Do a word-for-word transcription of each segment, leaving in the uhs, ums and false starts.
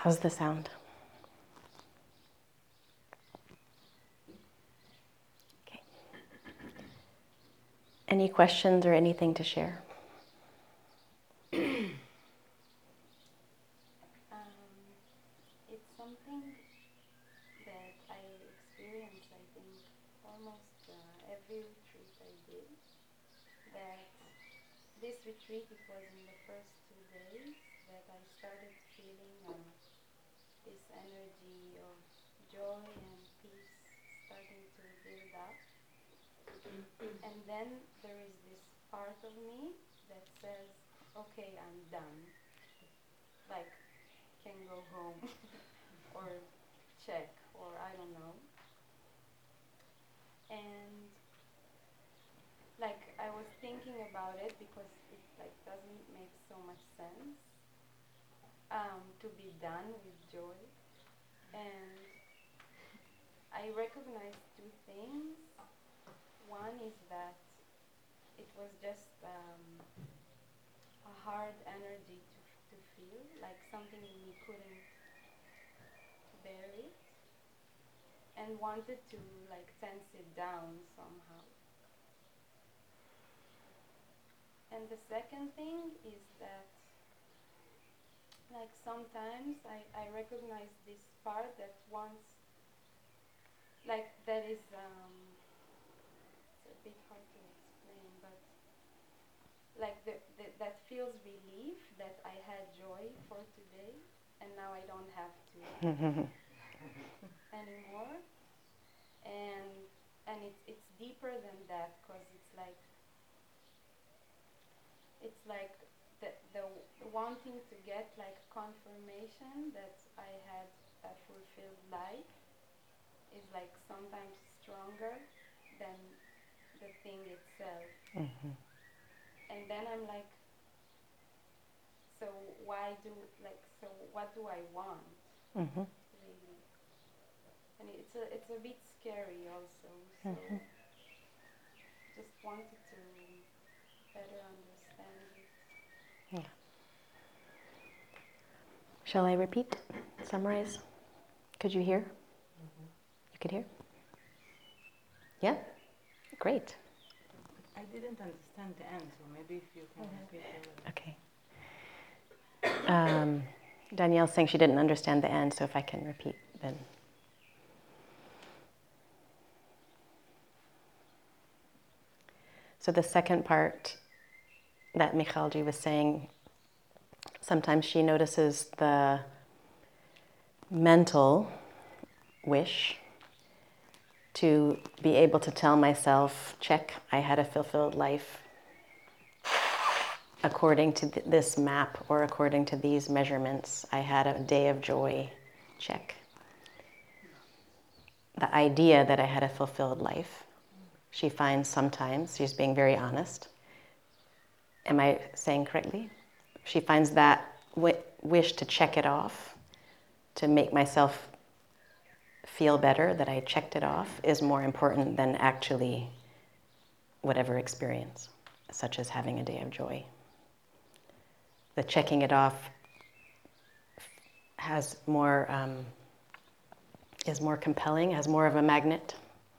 How's the sound? Okay. Any questions or anything to share? Um, it's something that I experience, I think, almost uh, every retreat I did. That this retreat, it was in the first two days that I started feeling uh, this energy of joy and peace starting to build up. And then there is this part of me that says, okay, I'm done. Like, can go home or check, or I don't know. And like I was thinking about it because it like doesn't make so much sense um, to be done with joy. And I recognize two things. One is that it was just um, a hard energy to, to feel, like something in me couldn't bear it and wanted to like tense it down somehow. And the second thing is that like sometimes I, I recognize this part that wants, like that is, um, it's a bit hard to explain, but like the, the, that feels relief that I had joy for today and now I don't have to anymore. And and it's it's deeper than that because it's like it's like the, the wanting to get like confirmation that I had a fulfilled life is like sometimes stronger than the thing itself. Mm-hmm. And then I'm like, so why do, like, so what do I want, Mm-hmm. really? And it's a, it's a bit scary also, so Mm-hmm. just wanted to better understand it. Yeah. Shall I repeat? Summarize? Could you hear? Mm-hmm. You could hear? Yeah? Great. I didn't understand the end, so maybe if you can repeat the... Okay. Um, Danielle's saying she didn't understand the end, so if I can repeat, then. So the second part that Michalji was saying, sometimes she notices the mental wish to be able to tell myself, check, I had a fulfilled life according to th- this map or according to these measurements. I had a day of joy, check. The idea that I had a fulfilled life, she finds sometimes, she's being very honest. Am I saying correctly? She finds that w- wish to check it off, to make myself feel better that I checked it off, is more important than actually whatever experience, such as having a day of joy. The checking it off has more, um, is more compelling, has more of a magnet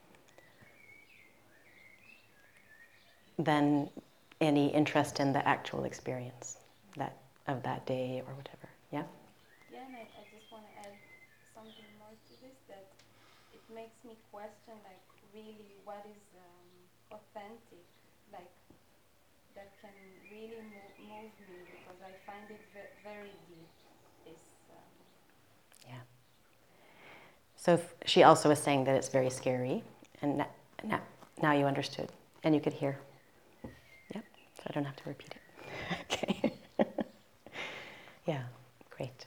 than any interest in the actual experience that of that day or whatever. Yeah? Yeah, and I, I just want to add something more to this, that it makes me question, like, really what is um, authentic, like, that can really move, move me, because I find it ve- very deep, this... Um, Yeah. So f- she also was saying that it's very scary, and na- na- now you understood, and you could hear. Yep, so I don't have to repeat it. Okay. Yeah, great.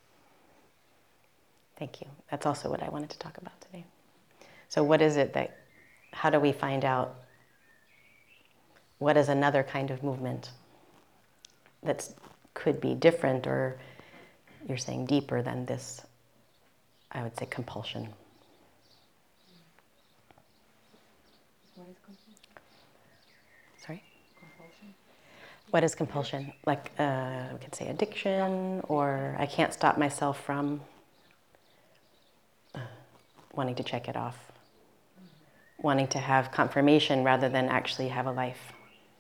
Thank you. That's also what I wanted to talk about today. So what is it that, how do we find out what is another kind of movement that could be different, or you're saying deeper than this, I would say, compulsion? What is compulsion? Sorry? Compulsion? What is compulsion? Like, uh, we could say addiction, or I can't stop myself from uh, wanting to check it off, wanting to have confirmation rather than actually have a life.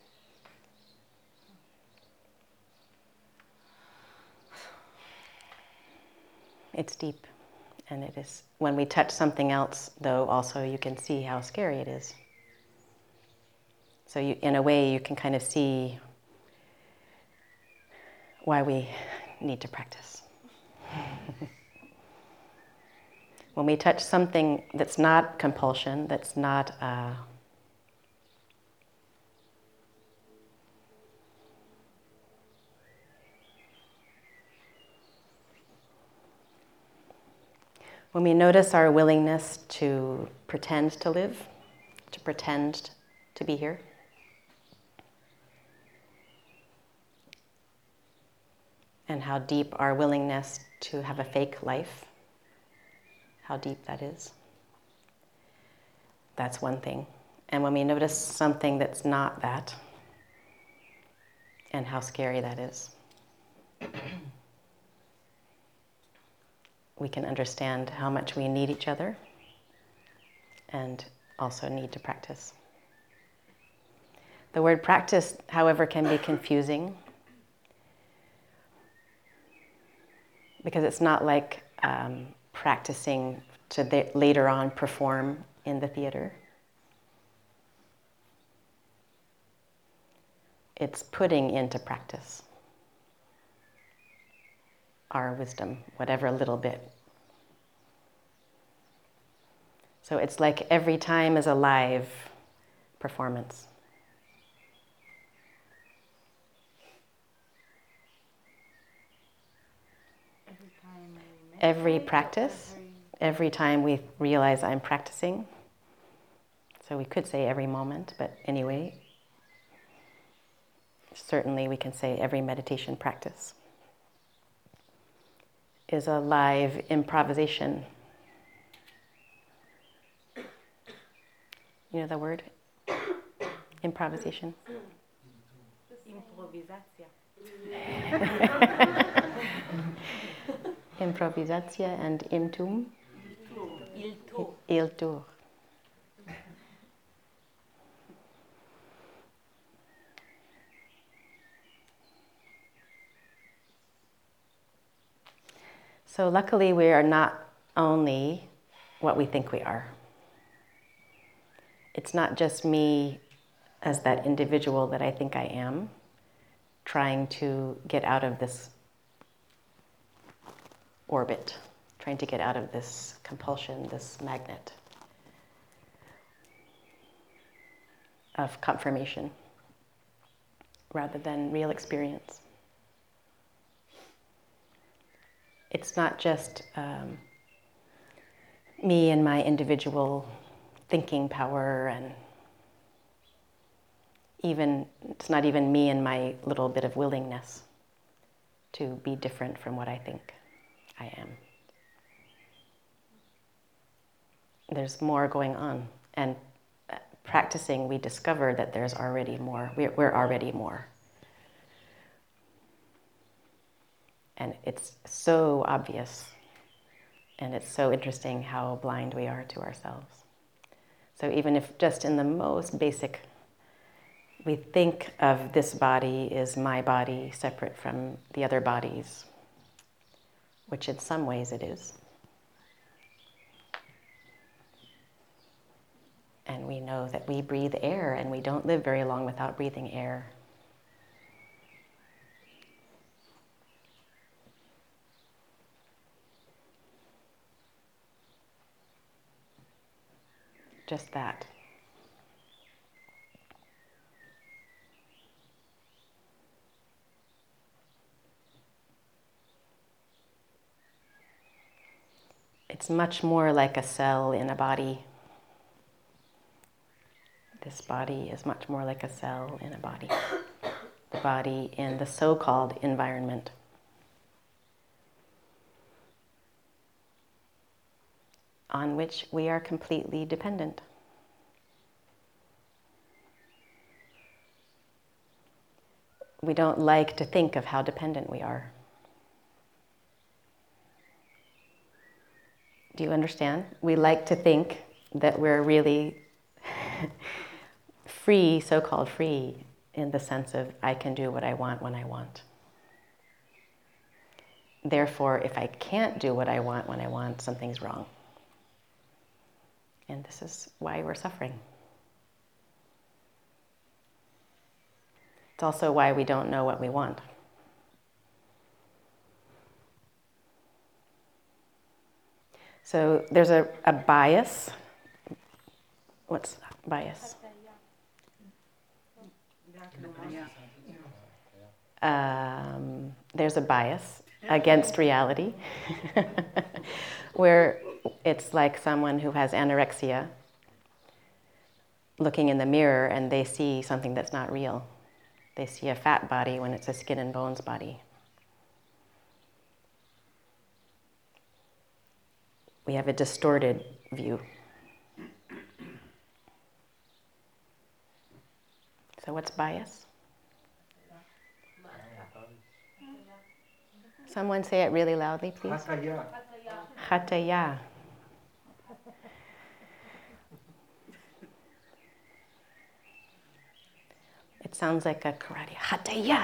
It's deep, and it is. When we touch something else, though, also you can see how scary it is. So you, in a way, you can kind of see why we need to practice. When we touch something that's not compulsion, that's not uh, when we notice our willingness to pretend to live, to pretend to be here, and how deep our willingness to have a fake life, how deep that is. That's one thing. And when we notice something that's not that, and how scary that is, we can understand how much we need each other and also need to practice. The word practice, however, can be confusing because it's not like um, practicing to th- later on perform in the theater. It's putting into practice our wisdom, whatever little bit. So it's like every time is a live performance. Every time I Every meditate, practice, every... every time we realize I'm practicing. So we could say every moment, but anyway, certainly we can say every meditation practice is a live improvisation. You know the word? Improvisation. Improvisatia. Improvisatia and imtum. Il tour. Il tour. So luckily we are not only what we think we are. It's not just me as that individual that I think I am, trying to get out of this orbit, trying to get out of this compulsion, this magnet of confirmation, rather than real experience. It's not just um, me and my individual thinking power, and even it's not even me and my little bit of willingness to be different from what I think I am. There's more going on, and practicing, we discover that there's already more. We're, we're already more. And it's so obvious, and it's so interesting how blind we are to ourselves. So even if just in the most basic, we think of this body as my body separate from the other bodies, which in some ways it is. And we know that we breathe air, and we don't live very long without breathing air. Just that. It's much more like a cell in a body. This body is much more like a cell in a body. The body in the so-called environment. On which we are completely dependent. we don't like to think of how dependent we are. Do you understand? We like to think that we're really free, so-called free, in the sense of I can do what I want when I want. Therefore, if I can't do what I want when I want, something's wrong. And this is why we're suffering. It's also why we don't know what we want. So there's a, a bias. What's bias? Um, there's a bias against reality where it's like someone who has anorexia looking in the mirror and they see something that's not real. They see a fat body when it's a skin and bones body. We have a distorted view. So what's bias? Someone say it really loudly, please. Hataya. Hataya. It sounds like a karate. Hataya.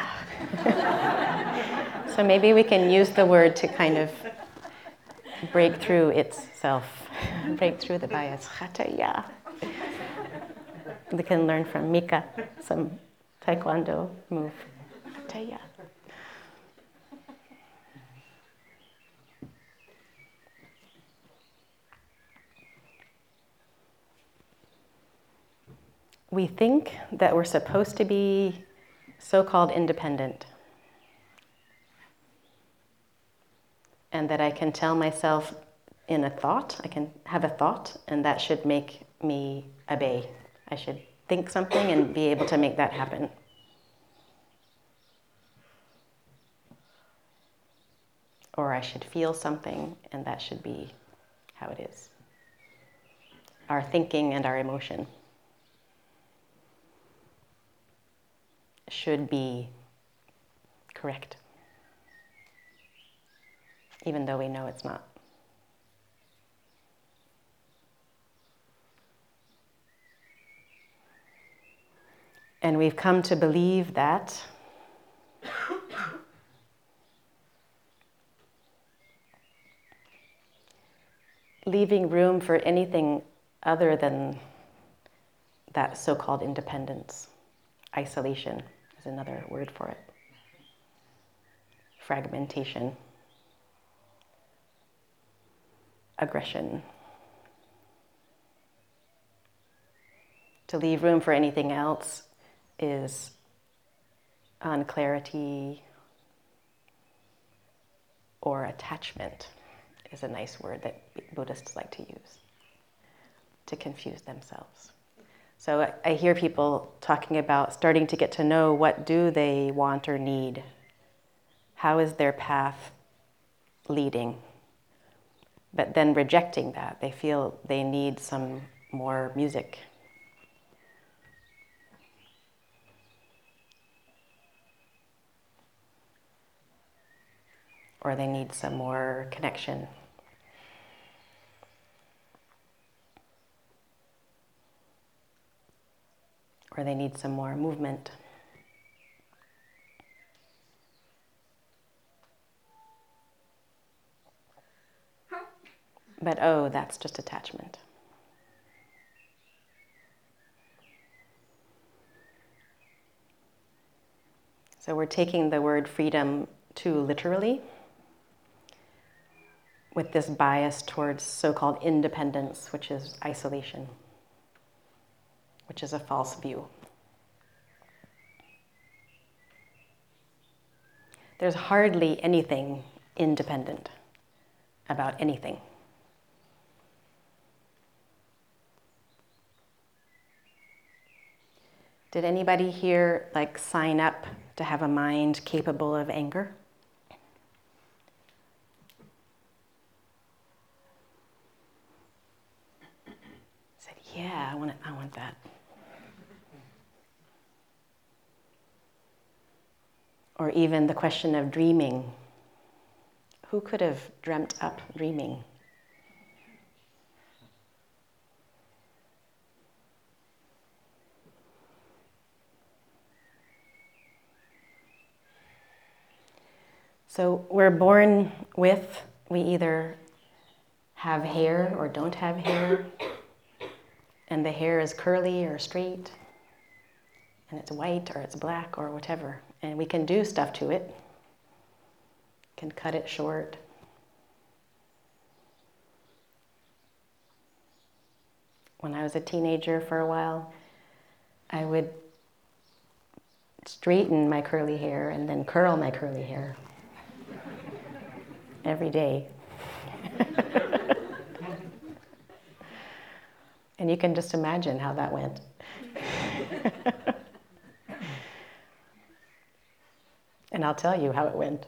So maybe we can use the word to kind of break through itself, break through the bias. Hataya. We can learn from Mika some taekwondo move. Hataya. We think that we're supposed to be so-called independent. And that I can tell myself in a thought, I can have a thought, and that should make me obey. I should think something and be able to make that happen. Or I should feel something, and that should be how it is. Our thinking and our emotion should be correct, even though we know it's not. And we've come to believe that leaving room for anything other than that so-called independence, isolation is another word for it, fragmentation, aggression. To leave room for anything else is unclarity, or attachment is a nice word that Buddhists like to use to confuse themselves. So I hear people talking about starting to get to know what do they want or need. How is their path leading? But then rejecting that, they feel they need some more music. Or they need some more connection. Or they need some more movement. But oh, that's just attachment. So we're taking the word freedom too literally, with this bias towards so-called independence, which is isolation, which is a false view. There's hardly anything independent about anything. Did anybody here like sign up to have a mind capable of anger? Said, yeah, I want it, I want that. Or even the question of dreaming. Who could have dreamt up dreaming? So we're born with, we either have hair or don't have hair, and the hair is curly or straight, and it's white or it's black or whatever, and we can do stuff to it, can cut it short. When I was a teenager for a while, I would straighten my curly hair and then curl my curly hair every day. And you can just imagine how that went. And I'll tell you how it went.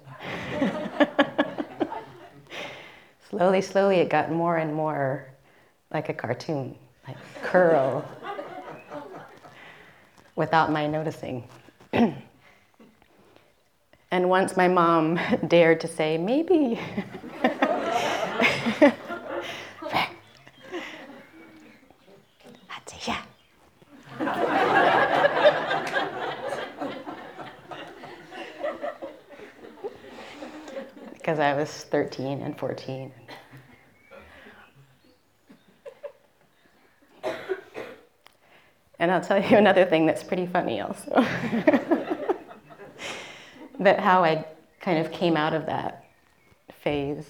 Slowly, slowly, it got more and more like a cartoon, like curl, without my noticing. And once my mom dared to say, maybe. I'd say, yeah. Because I was thirteen and fourteen. And I'll tell you another thing that's pretty funny also. That how I kind of came out of that phase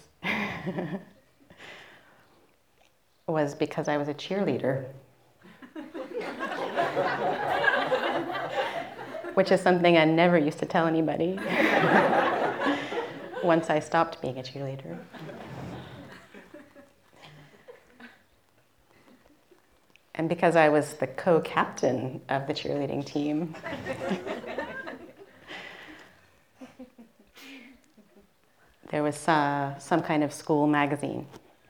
was because I was a cheerleader. Which is something I never used to tell anybody once I stopped being a cheerleader. And because I was the co-captain of the cheerleading team, there was uh, some kind of school magazine.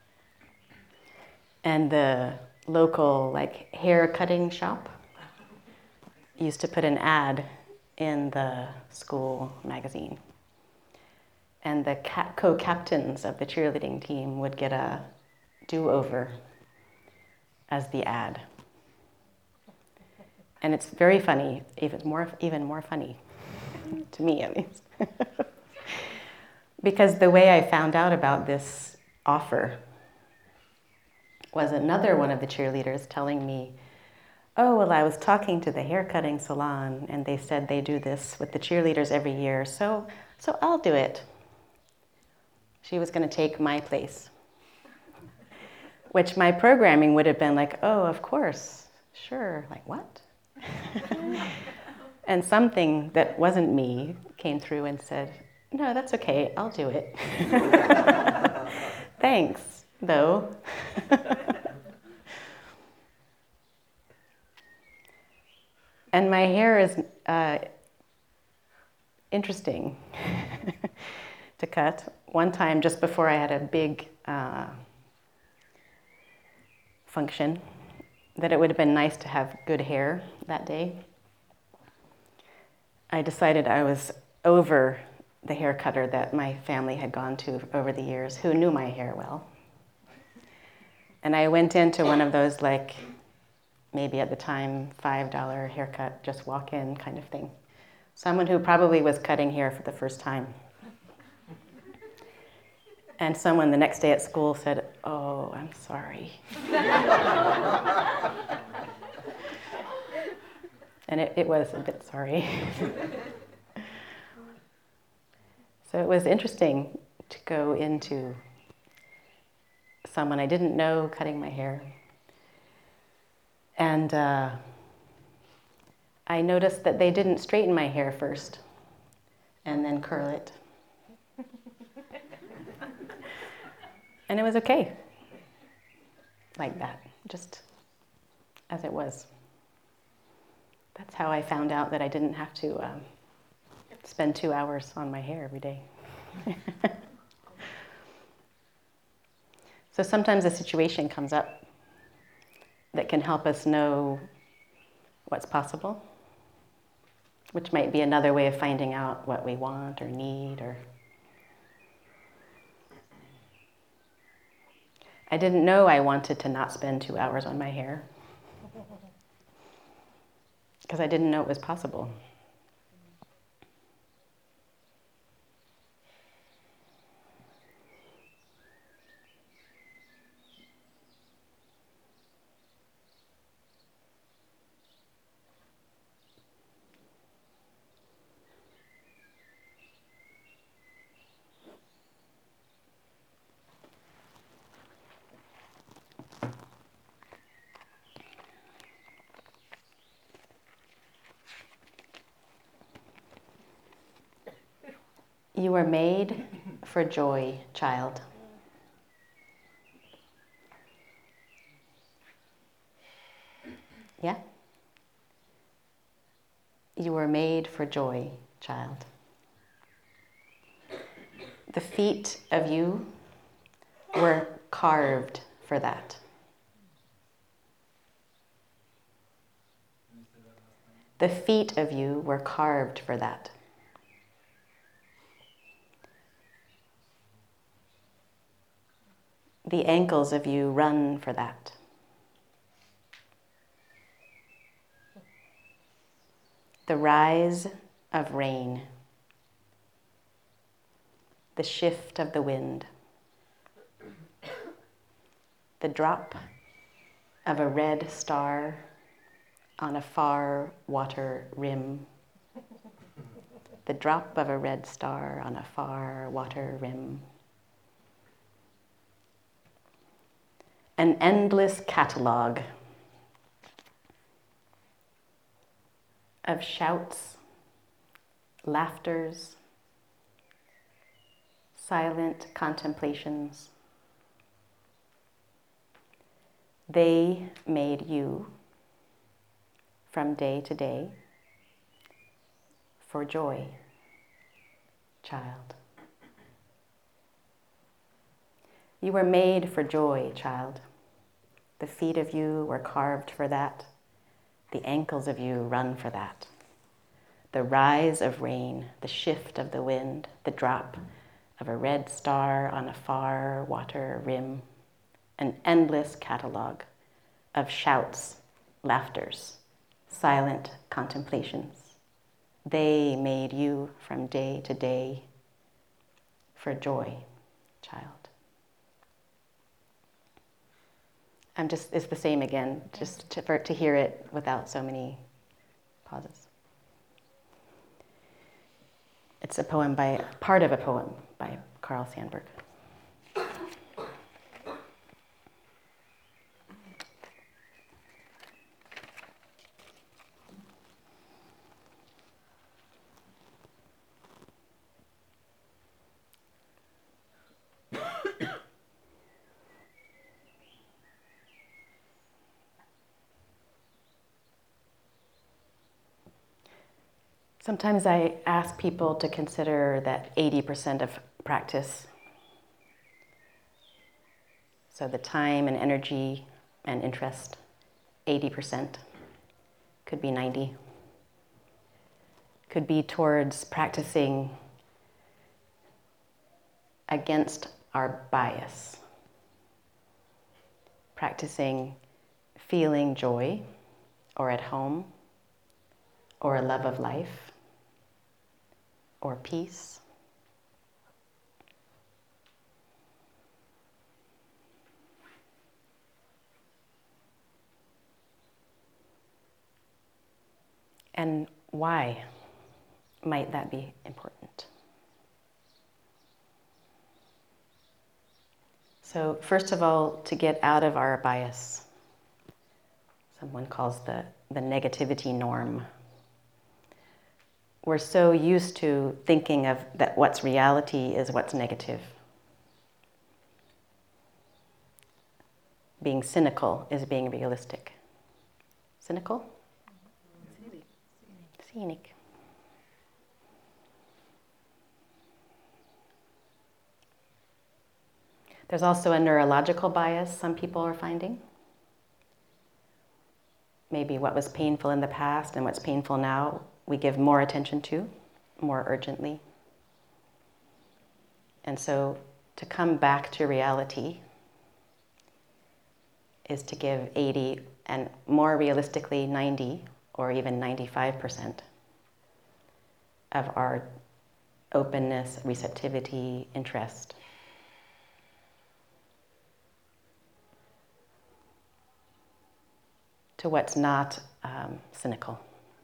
And the local like hair cutting shop used to put an ad in the school magazine. And the ca- co-captains of the cheerleading team would get a do-over as the ad. And it's very funny, even more, even more funny, to me at least. Because the way I found out about this offer was another one of the cheerleaders telling me, oh, well, I was talking to the haircutting salon and they said they do this with the cheerleaders every year, so, so I'll do it. She was going to take my place. Which my programming would have been like, oh, of course, sure, like what? And something that wasn't me came through and said, no, that's okay, I'll do it. Thanks, though. And my hair is uh, interesting to cut. One time, just before I had a big uh, function, that it would have been nice to have good hair that day, I decided I was over the hair cutter that my family had gone to over the years, who knew my hair well. And I went into one of those, like, maybe at the time, five dollar haircut, just walk in kind of thing. Someone who probably was cutting hair for the first time. And someone the next day at school said, oh, I'm sorry. And it, it was a bit sorry. So it was interesting to go into someone I didn't know cutting my hair. And uh, I noticed that they didn't straighten my hair first and then curl it. And it was okay, like that, just as it was. That's how I found out that I didn't have to um, spend two hours on my hair every day. So sometimes a situation comes up that can help us know what's possible, which might be another way of finding out what we want or need. Or I didn't know I wanted to not spend two hours on my hair because I didn't know it was possible. You were made for joy, child. Yeah? You were made for joy, child. The feet of you were carved for that. The feet of you were carved for that. The ankles of you run for that. The rise of rain. The shift of the wind. The drop of a red star on a far water rim. The drop of a red star on a far water rim. An endless catalog of shouts, laughters, silent contemplations. They made you from day to day for joy, child. You were made for joy, child. The feet of you were carved for that. The ankles of you run for that. The rise of rain, the shift of the wind, the drop of a red star on a far water rim. An endless catalog of shouts, laughters, silent contemplations. They made you from day to day for joy, child. I'm just, it's the same again, just to, for, to hear it without so many pauses. It's a poem by, part of a poem by Carl Sandburg. Sometimes I ask people to consider that eighty percent of practice, so the time and energy and interest, eighty percent, could be ninety, could be towards practicing against our bias, practicing feeling joy or at home or a love of life or peace. And why might that be important? So first of all, to get out of our bias, someone calls the, the negativity norm. We're so used to thinking of that what's reality is what's negative. Being cynical is being realistic. Cynical? Cynic. Cynic. There's also a neurological bias some people are finding. Maybe what was painful in the past and what's painful now we give more attention to, more urgently. And so to come back to reality is to give eighty, and more realistically ninety or even ninety-five percent of our openness, receptivity, interest to what's not um, cynical.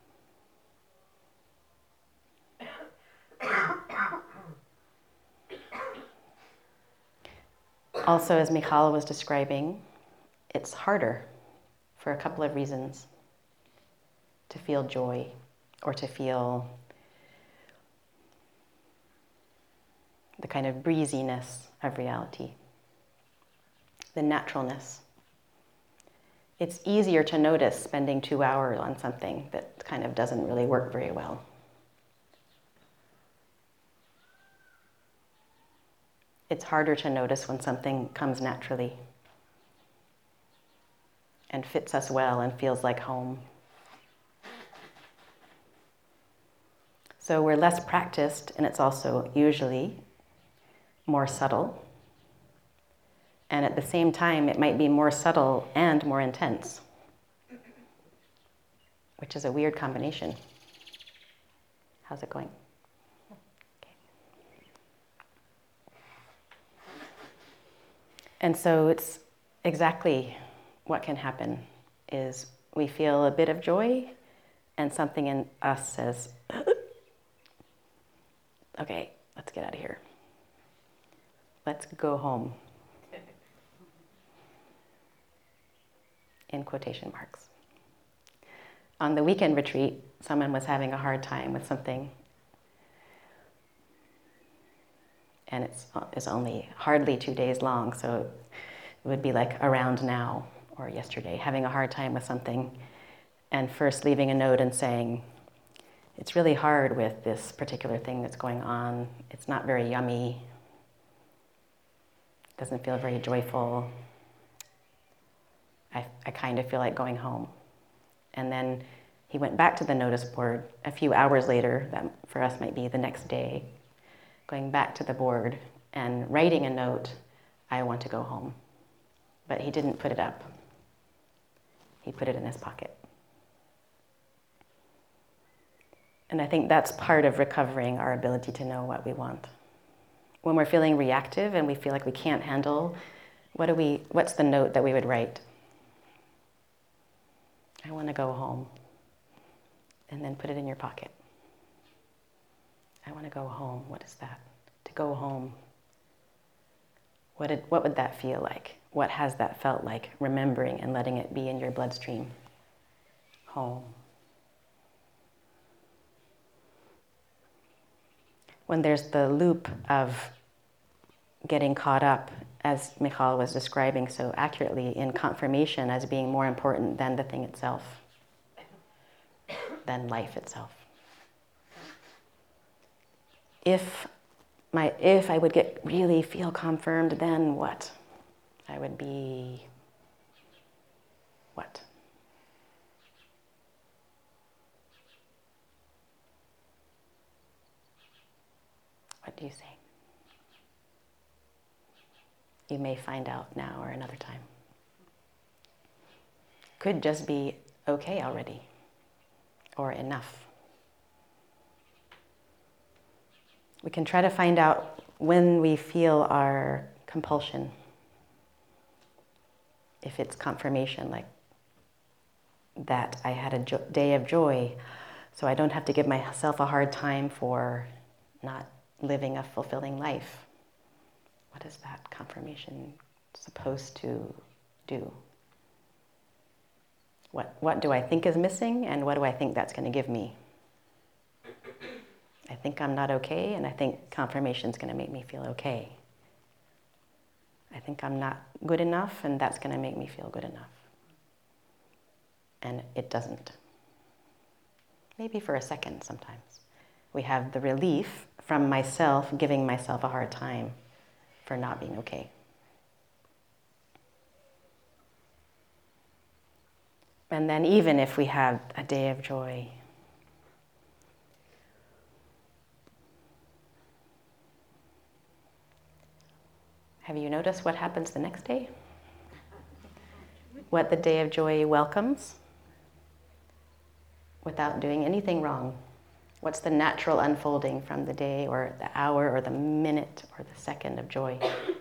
Also, as Michal was describing, it's harder for a couple of reasons to feel joy or to feel the kind of breeziness of reality, the naturalness. It's easier to notice spending two hours on something that kind of doesn't really work very well. It's harder to notice when something comes naturally and fits us well and feels like home. So we're less practiced, and it's also usually more subtle. And at the same time, it might be more subtle and more intense, which is a weird combination. How's it going? Okay. And so it's exactly what can happen is we feel a bit of joy and something in us says, okay, let's get out of here. Let's go home. In quotation marks. On the weekend retreat, someone was having a hard time with something, and it's, it's only hardly two days long, so it would be like around now or yesterday, having a hard time with something, and first leaving a note and saying, it's really hard with this particular thing that's going on. It's not very yummy. Doesn't feel very joyful. I, I kind of feel like going home. And then he went back to the notice board a few hours later, that for us might be the next day, going back to the board and writing a note, I want to go home. But he didn't put it up. He put it in his pocket. And I think that's part of recovering our ability to know what we want. When we're feeling reactive and we feel like we can't handle, what do we, what's the note that we would write? I want to go home. And then put it in your pocket. I want to go home. What is that? To go home. What did, what would that feel like? What has that felt like? Remembering and letting it be in your bloodstream. Home. When there's the loop of getting caught up, as Michal was describing so accurately, in confirmation as being more important than the thing itself, than life itself. If my if I would get really feel confirmed, then what? I would be what? What do you say? You may find out now or another time. Could just be okay already, or enough. We can try to find out when we feel our compulsion. If it's confirmation, like that I had a jo- day of joy, so I don't have to give myself a hard time for not living a fulfilling life. What is that confirmation supposed to do? What, what do I think is missing, and what do I think that's going to give me? I think I'm not okay, and I think confirmation is going to make me feel okay. I think I'm not good enough, and that's going to make me feel good enough. And it doesn't. Maybe for a second sometimes. We have the relief from myself giving myself a hard time for not being okay. And then even if we have a day of joy, Have you noticed what happens the next day? What the day of joy welcomes without doing anything wrong? What's the natural unfolding from the day or the hour or the minute or the second of joy?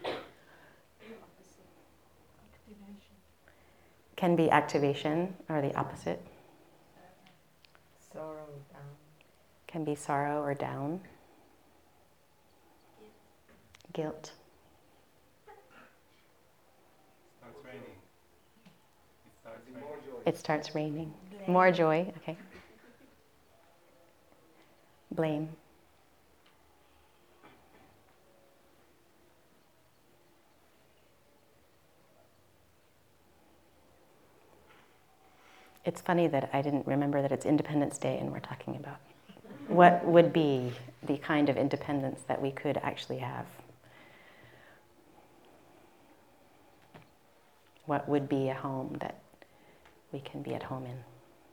Activation. Can be activation or the opposite. Sorrow, down. Can be sorrow or down. Guilt. Starts raining. It starts raining. More joy. It starts raining. Blame. More joy, okay. Blame. It's funny that I didn't remember that it's Independence Day and we're talking about what would be the kind of independence that we could actually have. What would be a home that we can be at home in?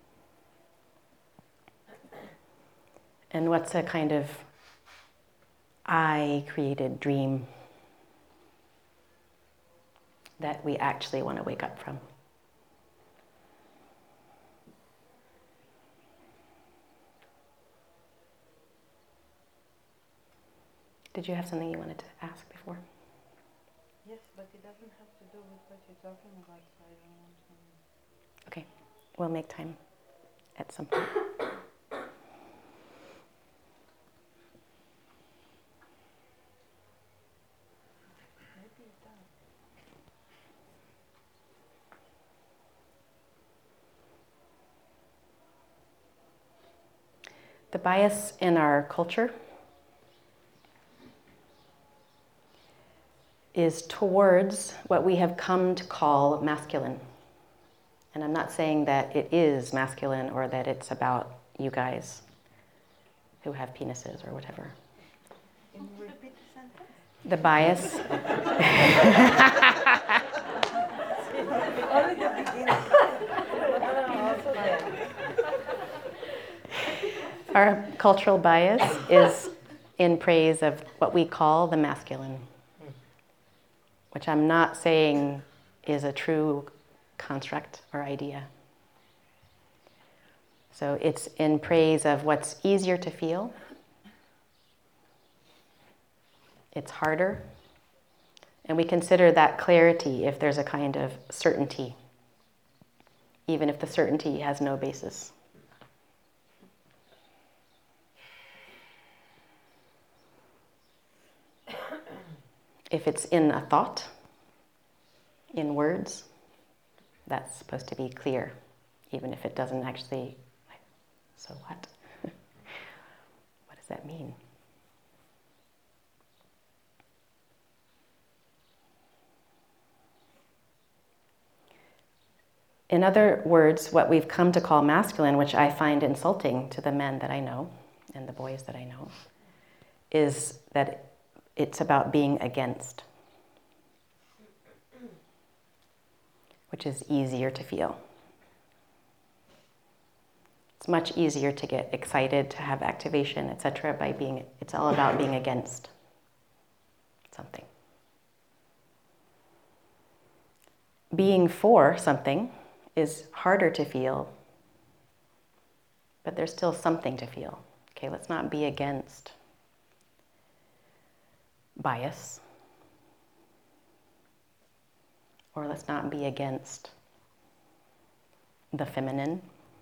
And what's a kind of I-created dream that we actually want to wake up from? Did you have something you wanted to ask before? Yes, but it doesn't have to do with what you're talking about, so I don't want to... Okay, we'll make time at some point. Maybe it does. The bias in our culture is towards what we have come to call masculine. And I'm not saying that it is masculine or that it's about you guys who have penises or whatever. Can you repeat the sentence? The bias. Only the beginning. Also there. Our cultural bias is in praise of what we call the masculine, which I'm not saying is a true construct or idea. So it's in praise of what's easier to feel. It's harder. And we consider that clarity if there's a kind of certainty, even if the certainty has no basis. If it's in a thought, in words, that's supposed to be clear, even if it doesn't actually, like, so what? What does that mean? In other words, what we've come to call masculine, which I find insulting to the men that I know and the boys that I know, is that it's about being against, which is easier to feel. It's much easier to get excited, to have activation, et cetera by being, it's all about being against something. Being for something is harder to feel, but there's still something to feel. Okay, let's not be against bias, or let's not be against the feminine.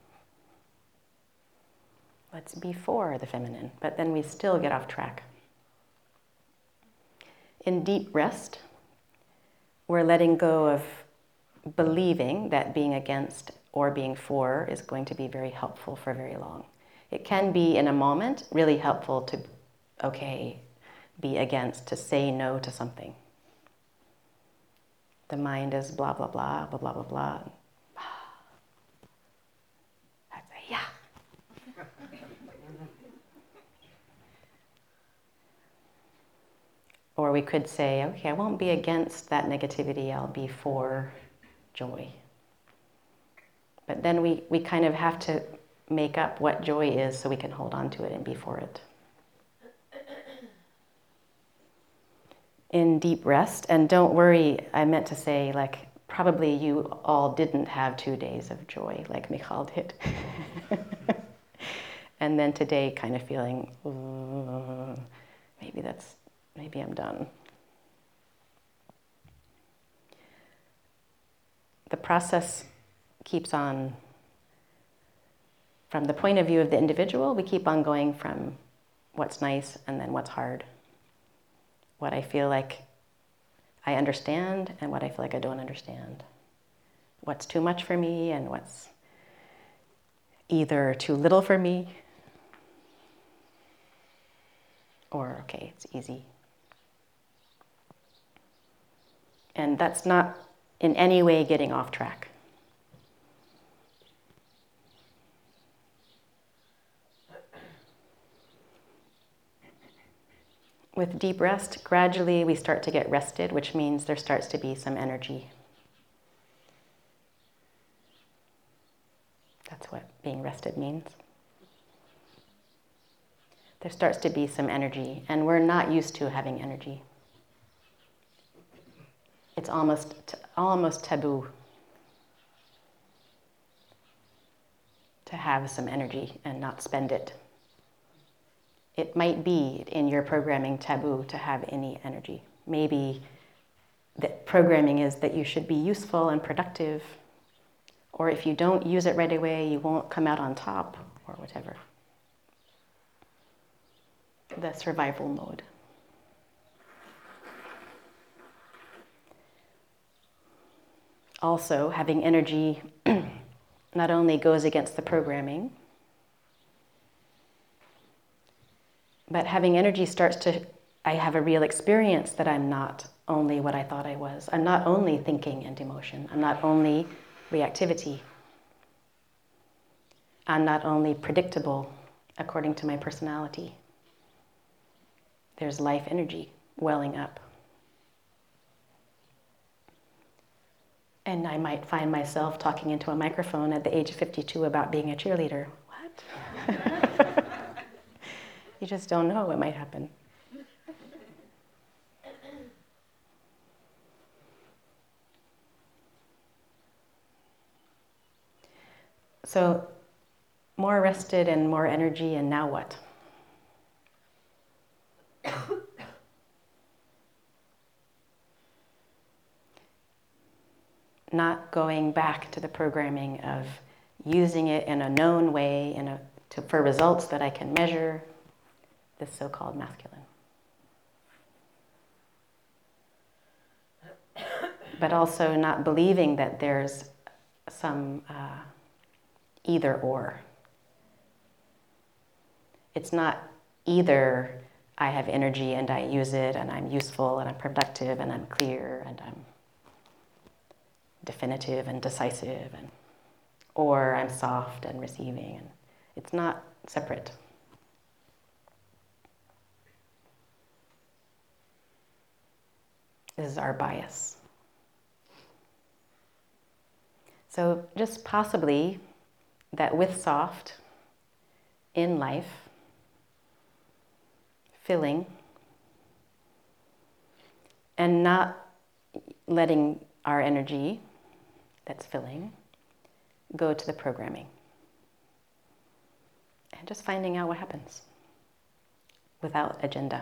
Let's be for the feminine, but then we still get off track. In deep rest, we're letting go of believing that being against or being for is going to be very helpful for very long. It can be in a moment really helpful to, okay, be against, to say no to something. The mind is blah, blah, blah, blah, blah, blah, blah. I say, yeah. Or we could say, okay, I won't be against that negativity, I'll be for joy. But then we, we kind of have to make up what joy is so we can hold on to it and be for it. in deep rest. And don't worry, I meant to say, like, probably you all didn't have two days of joy like Michal did. And then today kind of feeling, uh, maybe that's, maybe I'm done. The process keeps on, from the point of view of the individual, we keep on going from what's nice and then what's hard. What I feel like I understand and what I feel like I don't understand. What's too much for me and what's either too little for me or, okay, it's easy. And that's not in any way getting off track. With deep rest, gradually we start to get rested, which means there starts to be some energy. That's what being rested means. There starts to be some energy, and we're not used to having energy. It's almost almost taboo to have some energy and not spend it. It might be in your programming taboo to have any energy. Maybe the programming is that you should be useful and productive, or if you don't use it right away, you won't come out on top, or whatever. The survival mode. Also, having energy not only goes against the programming, but having energy starts to, I have a real experience that I'm not only what I thought I was. I'm not only thinking and emotion. I'm not only reactivity. I'm not only predictable according to my personality. There's life energy welling up. And I might find myself talking into a microphone at the age of fifty-two about being a cheerleader. What? You just don't know what might happen. So, more rested and more energy, and now what? Not going back to the programming of using it in a known way in a, to, for results that I can measure, this so-called masculine. But also not believing that there's some uh, either or. It's not either I have energy and I use it and I'm useful and I'm productive and I'm clear and I'm definitive and decisive, and or I'm soft and receiving. And it's not separate. This is our bias. So just possibly that with soft in life, filling, and not letting our energy that's filling go to the programming. And just finding out what happens without agenda.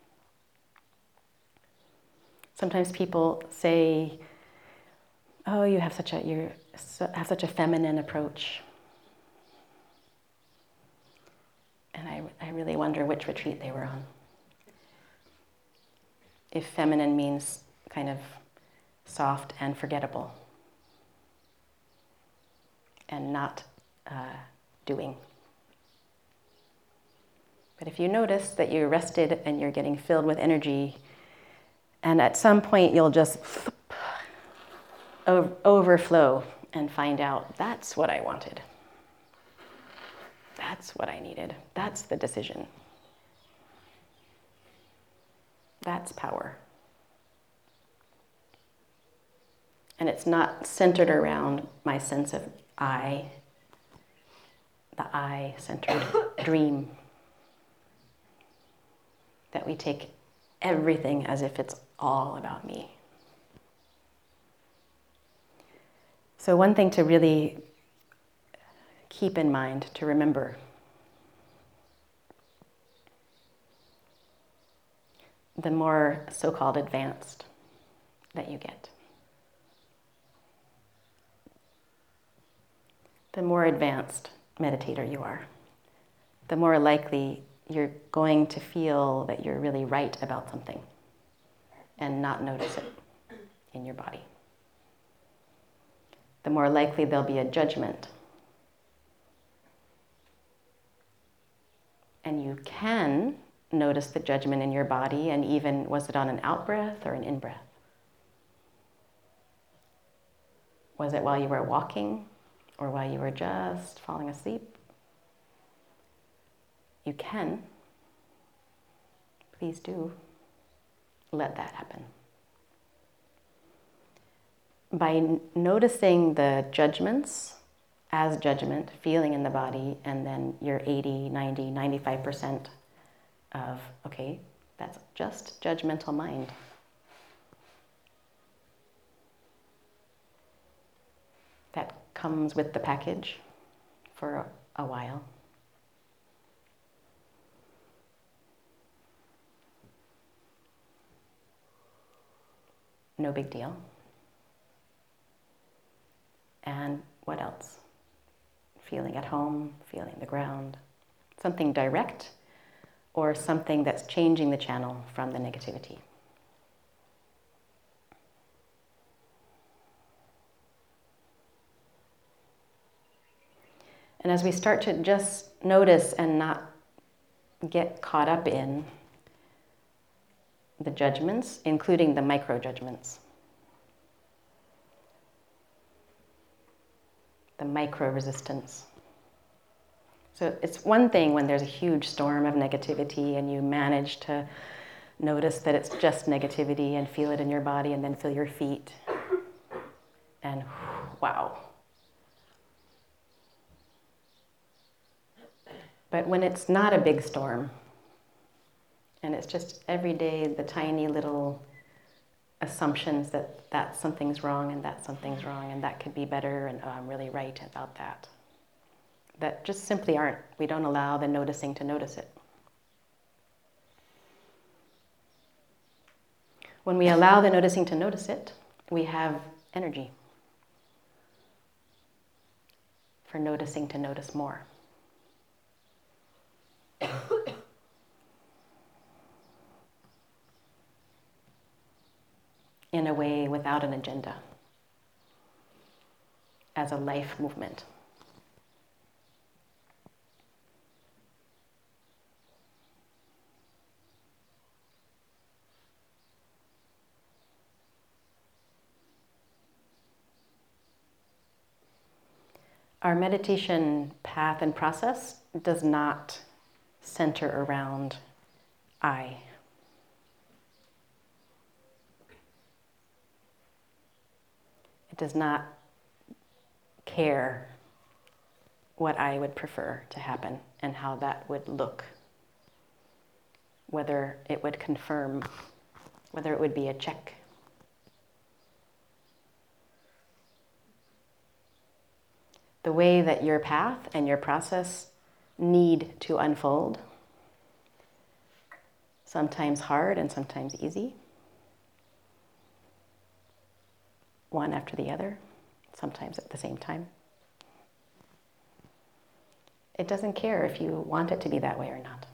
Sometimes people say, oh, you have such a, you have such a feminine approach. And I, I really wonder which retreat they were on. If feminine means kind of soft and forgettable and not uh, doing. But if you notice that you're rested and you're getting filled with energy, and at some point you'll just overflow and find out that's what I wanted. That's what I needed. That's the decision. That's power. And it's not centered around my sense of I, the I-centered dream that we take everything as if it's all about me. So one thing to really keep in mind, to remember, the more so-called advanced that you get, the more advanced meditator you are, the more likely you're going to feel that you're really right about something and not notice it in your body. The more likely there'll be a judgment. And you can notice the judgment in your body, and even, was it on an out-breath or an in-breath? Was it while you were walking or while you were just falling asleep? You can. Please do let that happen. By n- noticing the judgments as judgment, feeling in the body, and then your eighty, ninety, ninety-five percent of, okay, that's just judgmental mind. That comes with the package for a, a while. No big deal. And what else? Feeling at home, feeling the ground. Something direct or something that's changing the channel from the negativity. And as we start to just notice and not get caught up in the judgments, including the micro judgments, the micro resistance. So it's one thing when there's a huge storm of negativity and you manage to notice that it's just negativity and feel it in your body and then feel your feet. And wow. But when it's not a big storm, and it's just every day the tiny little assumptions that that something's wrong and that something's wrong and that could be better and oh, I'm really right about that. That just simply aren't. We don't allow the noticing to notice it. When we allow the noticing to notice it, we have energy for noticing to notice more. In a way without an agenda, as a life movement. Our meditation path and process does not center around I. It does not care what I would prefer to happen and how that would look. Whether it would confirm, whether it would be a check. The way that your path and your process need to unfold, sometimes hard and sometimes easy, one after the other, sometimes at the same time. It doesn't care if you want it to be that way or not.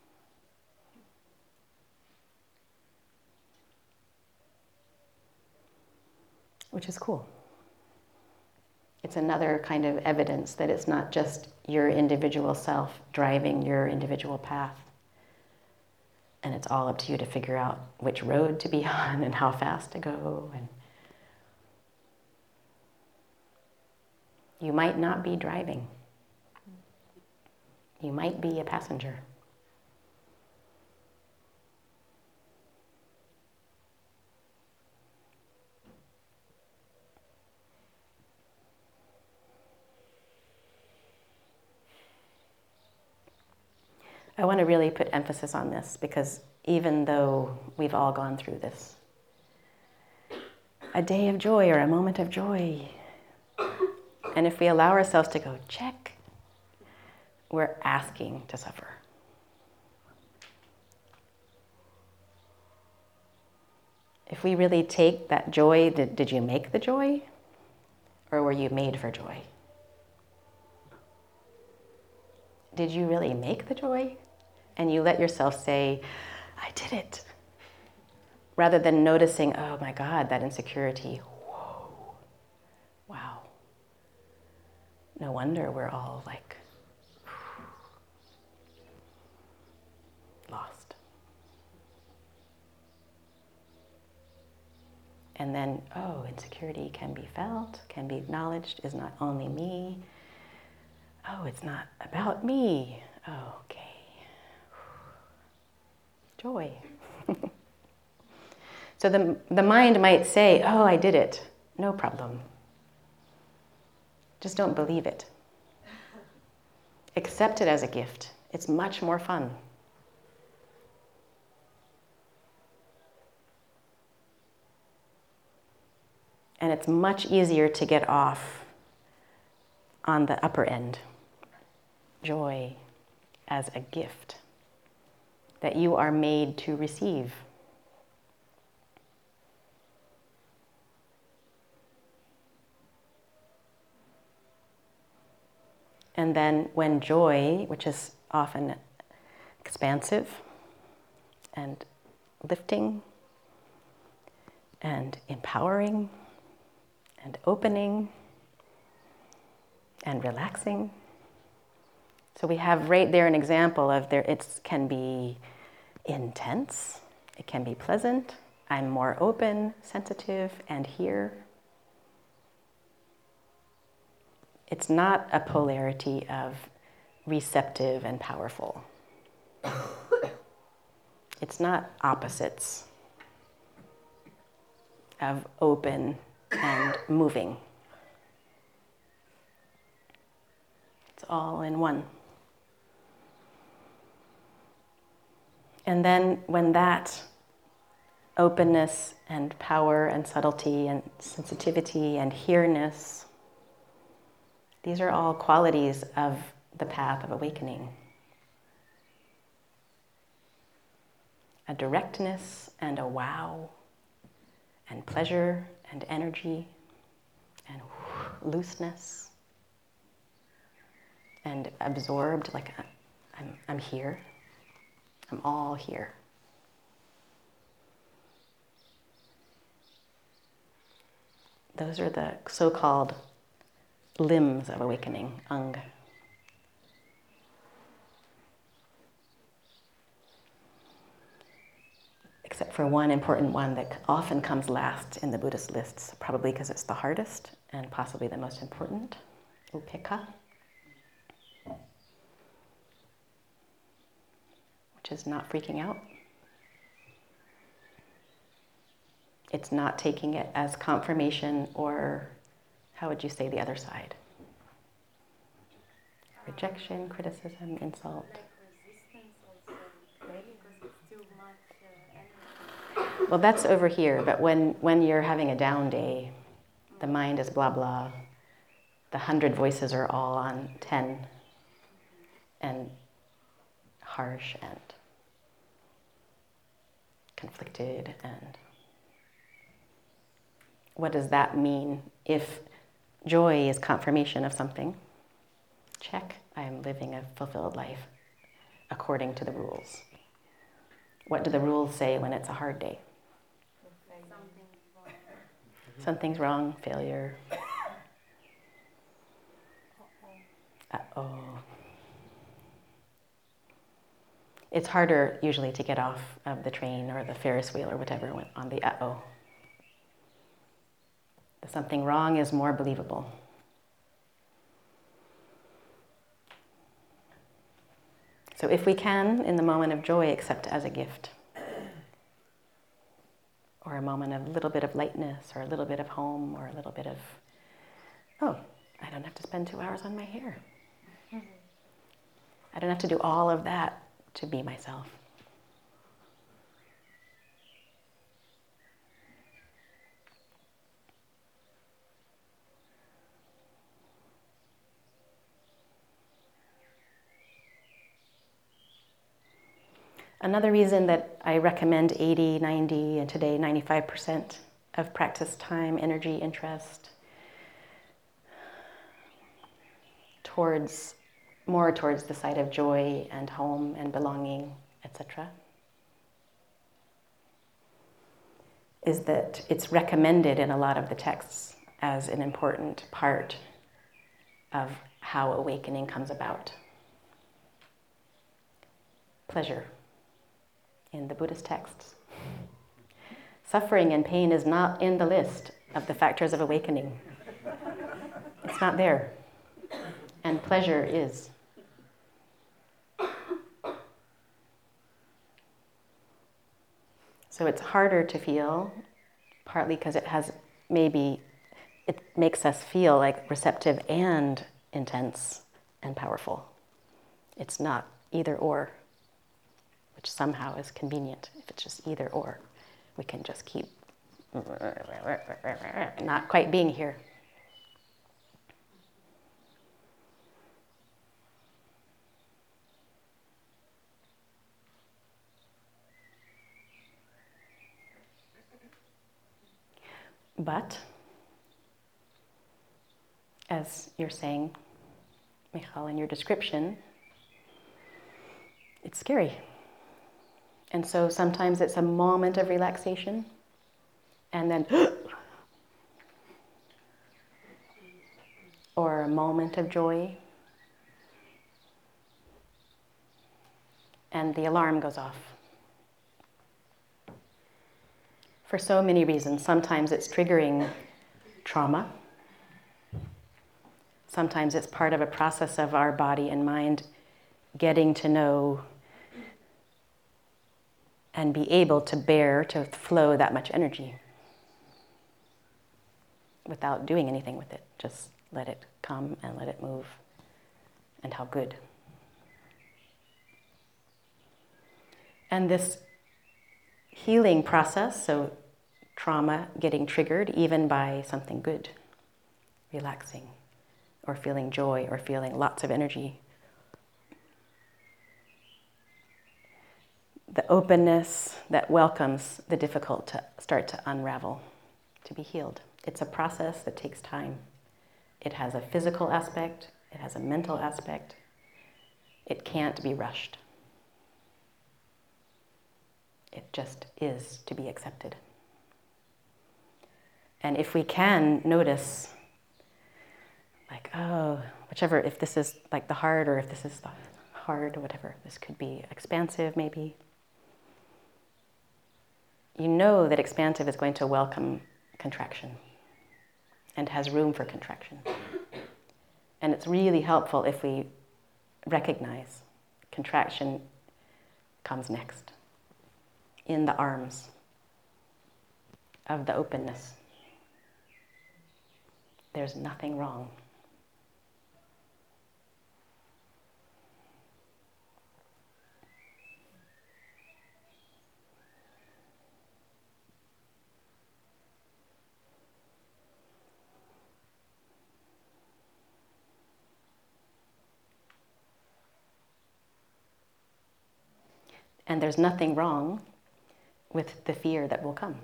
Which is cool. It's another kind of evidence that it's not just your individual self driving your individual path. And it's all up to you to figure out which road to be on and how fast to go. And you might not be driving. You might be a passenger. I want to really put emphasis on this because even though we've all gone through this, a day of joy or a moment of joy, and if we allow ourselves to go, check, we're asking to suffer. If we really take that joy, did, did you make the joy? Or were you made for joy? Did you really make the joy? And you let yourself say, I did it. Rather than noticing, oh my God, that insecurity. Whoa. Wow. No wonder we're all like lost. And then, oh, insecurity can be felt, can be acknowledged, is not only me. Oh, it's not about me. Oh, okay. Joy. So the, the mind might say, oh, I did it. No problem. Just don't believe it. Accept it as a gift. It's much more fun. And it's much easier to get off on the upper end. Joy as a gift that you are made to receive. And then when joy, which is often expansive and lifting and empowering and opening and relaxing. So we have right there an example of there, it can be intense, it can be pleasant, I'm more open, sensitive, and here. It's not a polarity of receptive and powerful. It's not opposites of open and moving. It's all in one. And then when that openness and power and subtlety and sensitivity and here-ness, these are all qualities of the path of awakening. A directness and a wow and pleasure and energy and looseness and absorbed, like I'm, I'm here. I'm all here. Those are the so-called limbs of awakening, Anga. Except for one important one that often comes last in the Buddhist lists, probably because it's the hardest and possibly the most important, Upekkha, which is not freaking out. It's not taking it as confirmation or, how would you say the other side? Rejection, criticism, insult. Like resistance also, right? Because it's too much uh, energy. Well, that's over here, but when, when you're having a down day, the mind is blah, blah. The hundred voices are all on ten and harsh and conflicted. And what does that mean? If joy is confirmation of something, check, I am living a fulfilled life according to the rules. What do the rules say when it's a hard day? Something's wrong. Something's wrong, failure. Uh-oh. It's harder usually to get off of the train or the Ferris wheel or whatever on the uh-oh. The something wrong is more believable. So if we can, in the moment of joy, accept as a gift, or a moment of a little bit of lightness, or a little bit of home, or a little bit of, oh, I don't have to spend two hours on my hair. I don't have to do all of that to be myself. Another reason that I recommend eighty, ninety, and today ninety-five percent of practice time, energy, interest towards, more towards the side of joy and home and belonging, et cetera, is that it's recommended in a lot of the texts as an important part of how awakening comes about. Pleasure in the Buddhist texts. Suffering and pain is not in the list of the factors of awakening. It's not there. And pleasure is. So it's harder to feel, partly because it has maybe, it makes us feel like receptive and intense and powerful. It's not either or, which somehow is convenient. If it's just either or, we can just keep not quite being here. But, as you're saying, Michal, in your description, it's scary. And so sometimes it's a moment of relaxation, and then, or a moment of joy, and the alarm goes off. For so many reasons. Sometimes it's triggering trauma. Sometimes it's part of a process of our body and mind getting to know and be able to bear, to flow that much energy without doing anything with it. Just let it come and let it move. And how good. And this healing process, so trauma getting triggered even by something good, relaxing, or feeling joy, or feeling lots of energy. The openness that welcomes the difficult to start to unravel, to be healed. It's a process that takes time. It has a physical aspect, it has a mental aspect. It can't be rushed. It just is to be accepted. And if we can notice, like, oh, whichever, if this is like the heart, or if this is the hard, or whatever, this could be expansive maybe. You know that expansive is going to welcome contraction and has room for contraction. And it's really helpful if we recognize contraction comes next, in the arms of the openness. There's nothing wrong. And there's nothing wrong with the fear that will come.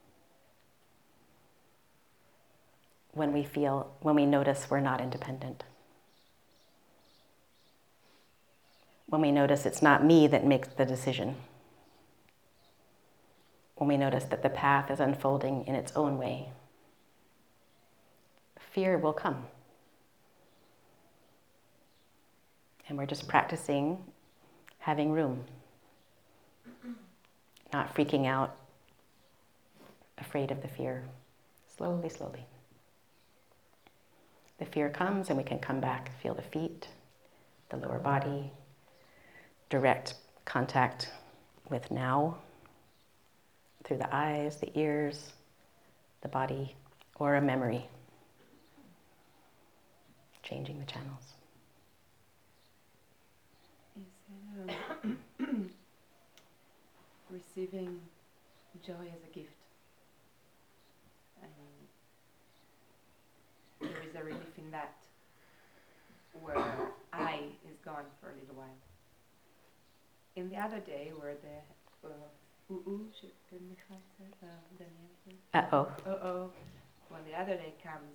When we feel, when we notice we're not independent. When we notice it's not me that makes the decision. When we notice that the path is unfolding in its own way. Fear will come. And we're just practicing having room. Not freaking out, afraid of the fear. Slowly, slowly. The fear comes and we can come back, feel the feet, the lower body, direct contact with now, through the eyes, the ears, the body, or a memory, changing the channels. Is it, um, receiving joy as a gift. And there is a relief in that, where I is gone for a little while. In the other day, where the uh, ooh ooh, should did Michal say, uh, Daniel say? Uh-oh. Uh-oh. When the other day comes,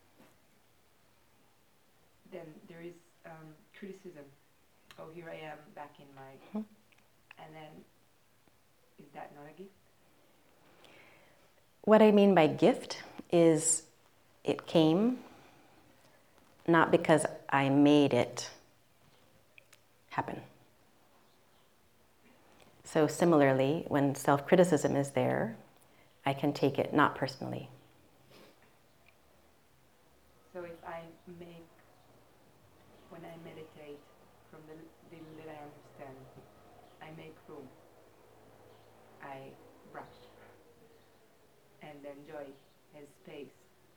then there is um, criticism. Oh, here I am back in my... Hmm. And then, is that not a gift? What I mean by gift is it came not because I made it happen. So similarly, when self-criticism is there, I can take it not personally. So if I make, when I meditate, from the little that I understand, I make room, I brush, and then joy has space.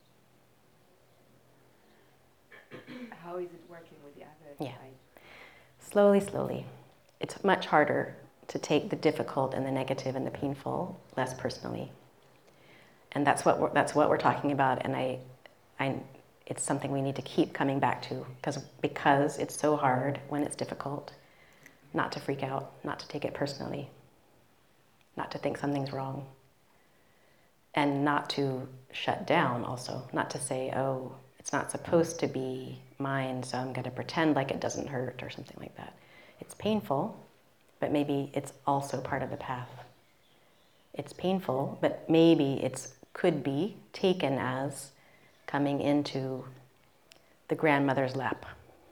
How is it working with the other Yeah. side? Slowly, slowly. It's much harder to take the difficult and the negative and the painful less personally. And that's what we're, that's what we're talking about. And I, I, it's something we need to keep coming back to, because because it's so hard when it's difficult, not to freak out, not to take it personally, not to think something's wrong, and not to shut down also, not to say, oh, it's not supposed to be mine, so I'm going to pretend like it doesn't hurt or something like that. It's painful, but maybe it's also part of the path. It's painful, but maybe it's could be taken as coming into the grandmother's lap.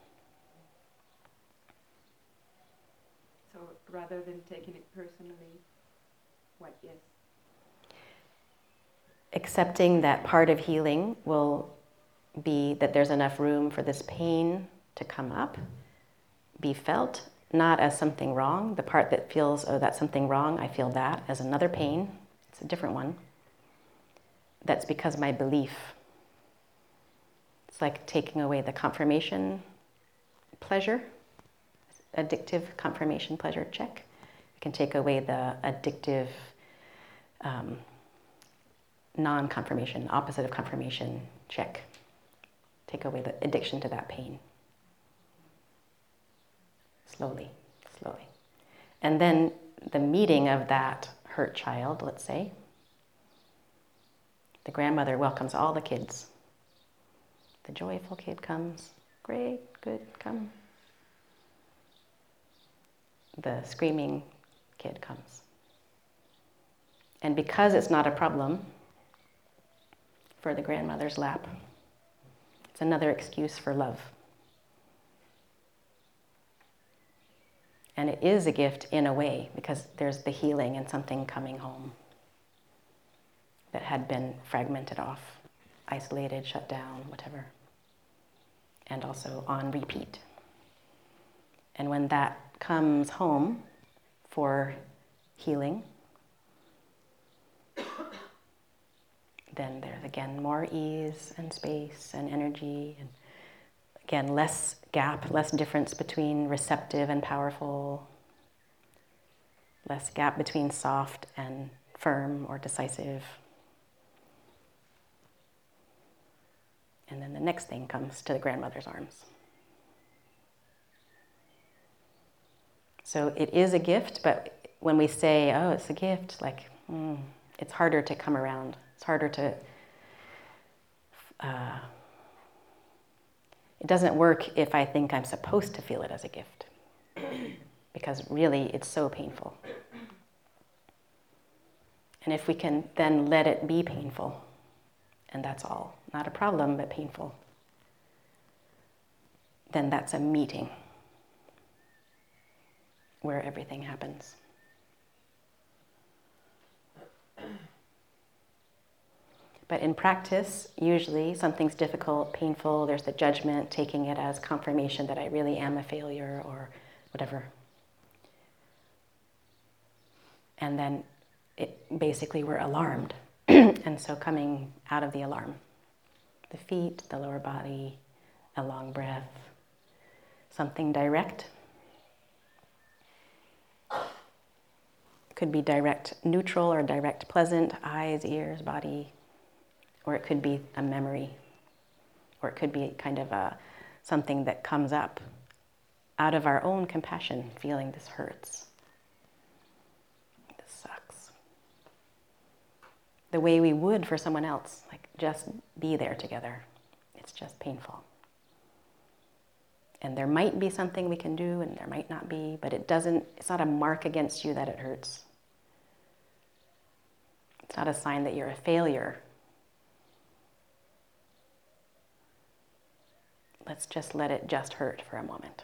So rather than taking it personally, what yes? Accepting that part of healing will be that there's enough room for this pain to come up, be felt, not as something wrong. The part that feels, oh, that's something wrong, I feel that as another pain. It's a different one. That's because my belief. It's like taking away the confirmation pleasure, addictive confirmation pleasure check. You can take away the addictive um, non-confirmation, opposite of confirmation check. Take away the addiction to that pain. Slowly, slowly. And then the meeting of that hurt child, let's say, the grandmother welcomes all the kids. The joyful kid comes, great, good, come. The screaming kid comes. And because it's not a problem for the grandmother's lap, it's another excuse for love. And it is a gift in a way, because there's the healing and something coming home that had been fragmented off, isolated, shut down, whatever. And also on repeat. And when that comes home for healing, then there's again more ease and space and energy, and again less gap, less difference between receptive and powerful, less gap between soft and firm or decisive. And then the next thing comes to the grandmother's arms. So it is a gift, but when we say, oh, it's a gift, like, mm, it's harder to come around. It's harder to, uh, it doesn't work if I think I'm supposed to feel it as a gift. Because really, it's so painful. And if we can then let it be painful, and that's all, not a problem, but painful, then that's a meeting where everything happens. But in practice, usually something's difficult, painful, there's the judgment, taking it as confirmation that I really am a failure or whatever. And then it, basically we're alarmed. And so coming out of the alarm, the feet, the lower body, a long breath, something direct. could be direct neutral or direct pleasant, eyes, ears, body, or it could be a memory, or it could be kind of a, something that comes up out of our own compassion, feeling this hurts, this sucks. The way we would for someone else, like just be there together. It's just painful. And there might be something we can do and there might not be, but it doesn't, it's not a mark against you that it hurts. It's not a sign that you're a failure. Let's just let it just hurt for a moment.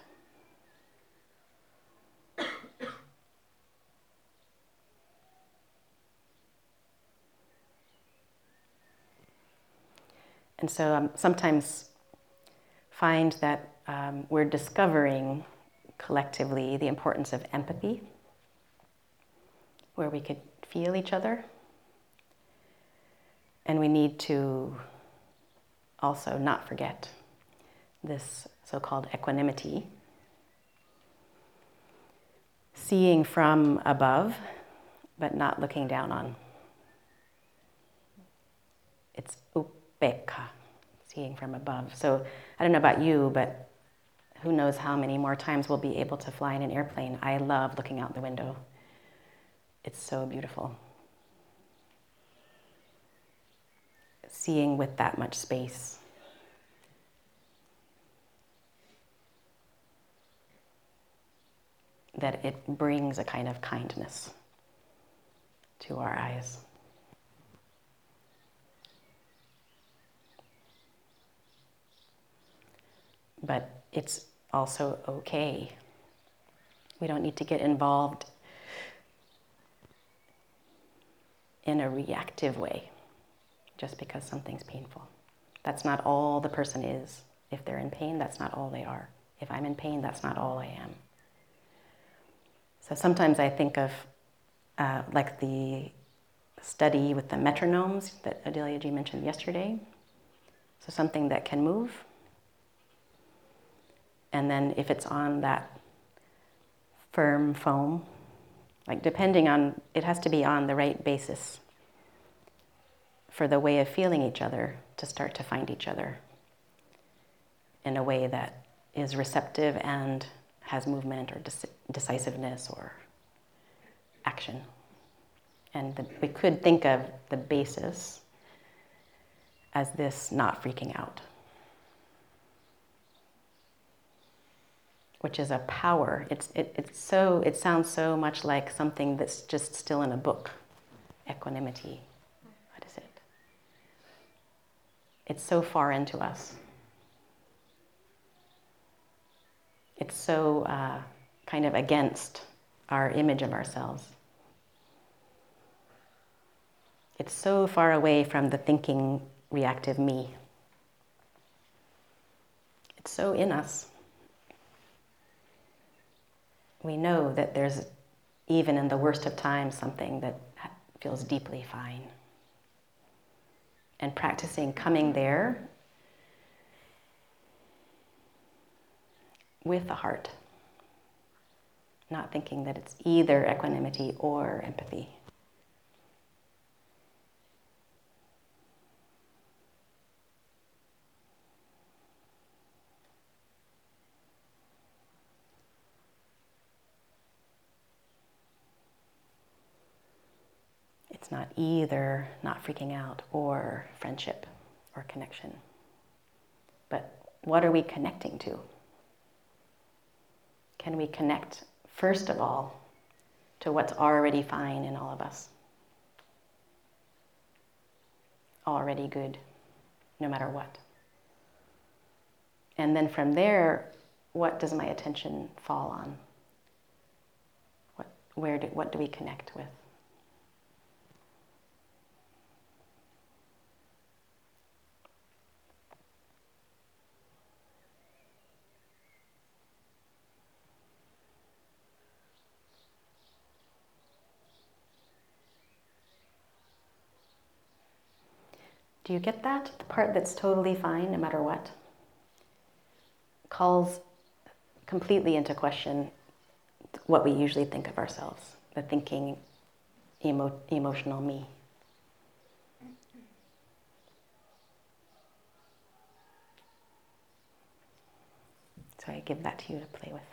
And so um, sometimes find that um, we're discovering collectively the importance of empathy, where we could feel each other. And we need to also not forget this so-called equanimity, seeing from above, but not looking down on. It's upekkha, seeing from above. So I don't know about you, but who knows how many more times we'll be able to fly in an airplane. I love looking out the window. It's so beautiful. Seeing with that much space. That it brings a kind of kindness to our eyes. But it's also okay. We don't need to get involved in a reactive way just because something's painful. That's not all the person is. If they're in pain, that's not all they are. If I'm in pain, that's not all I am. So sometimes I think of uh, like the study with the metronomes that Adelia G mentioned yesterday. So something that can move. And then if it's on that firm foam, like depending on, it has to be on the right basis for the way of feeling each other to start to find each other in a way that is receptive and has movement or dec- decisiveness or action. And the, we could think of the basis as this not freaking out, which is a power. It's it, it's so it sounds so much like something that's just still in a book. Equanimity. What is it? It's so far into us. It's so uh, kind of against our image of ourselves. It's so far away from the thinking, reactive me. It's so in us. We know that there's, even in the worst of times, something that feels deeply fine. And practicing coming there with the heart, not thinking that it's either equanimity or empathy. It's not either not freaking out or friendship or connection. But what are we connecting to? Can we connect, first of all, to what's already fine in all of us? Already good, no matter what. And then from there, what does my attention fall on? What, where do, what do we connect with? Do you get that? The part that's totally fine no matter what calls completely into question what we usually think of ourselves. The thinking, emo- emotional me. So I give that to you to play with.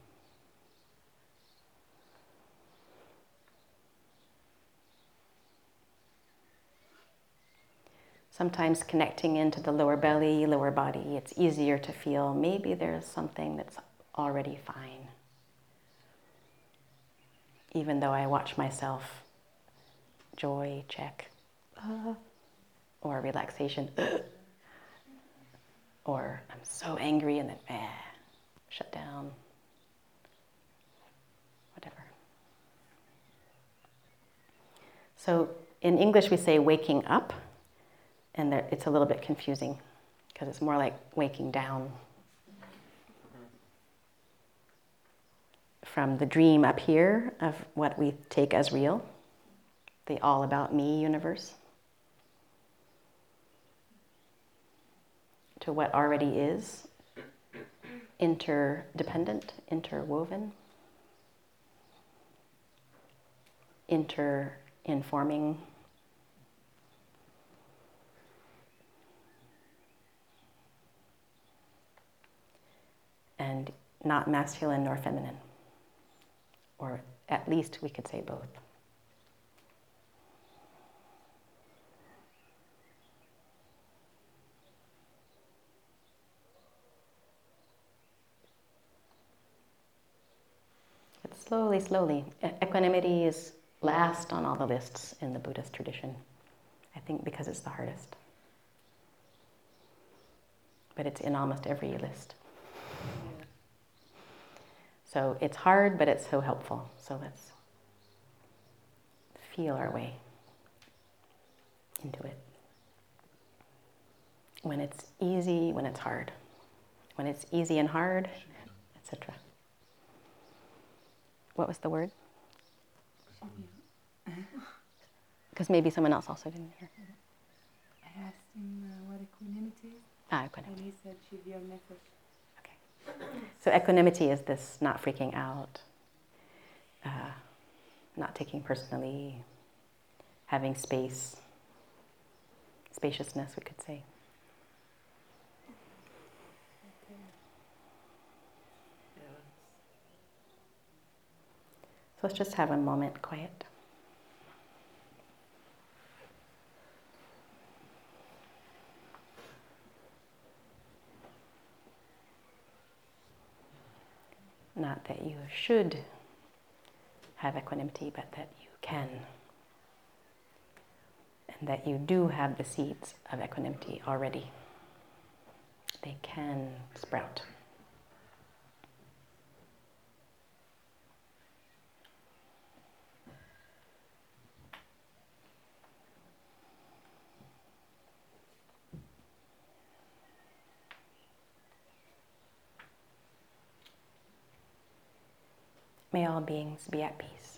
Sometimes connecting into the lower belly, lower body, it's easier to feel maybe there's something that's already fine. Even though I watch myself, joy, check, uh, or relaxation, uh, or I'm so angry and then eh, shut down, whatever. So in English we say waking up, and there, it's a little bit confusing because it's more like waking down from the dream up here of what we take as real, the all about me universe, to what already is, interdependent, interwoven, inter-informing, and not masculine nor feminine. Or at least we could say both. But slowly, slowly. E- equanimity is last on all the lists in the Buddhist tradition. I think because it's the hardest. But it's in almost every list. So it's hard, but it's so helpful. So let's feel our way into it. When it's easy, when it's hard. When it's easy and hard, et cetera. What was the word? Because maybe someone else also didn't hear. I asked him uh, what equanimity is, Ah, and equanimity. he said Shivya method. Okay. So equanimity is this not freaking out, uh, not taking personally, having space, spaciousness, we could say. So let's just have a moment quiet. Not that you should have equanimity, but that you can. And that you do have the seeds of equanimity already. They can sprout. May all beings be at peace.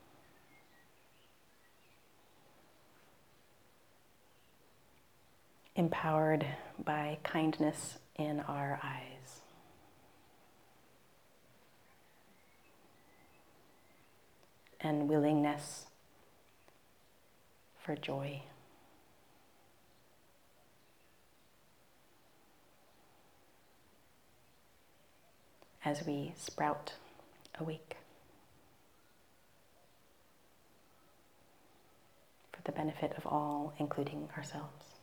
Empowered by kindness in our eyes. And willingness for joy. As we sprout awake. For the benefit of all, including ourselves.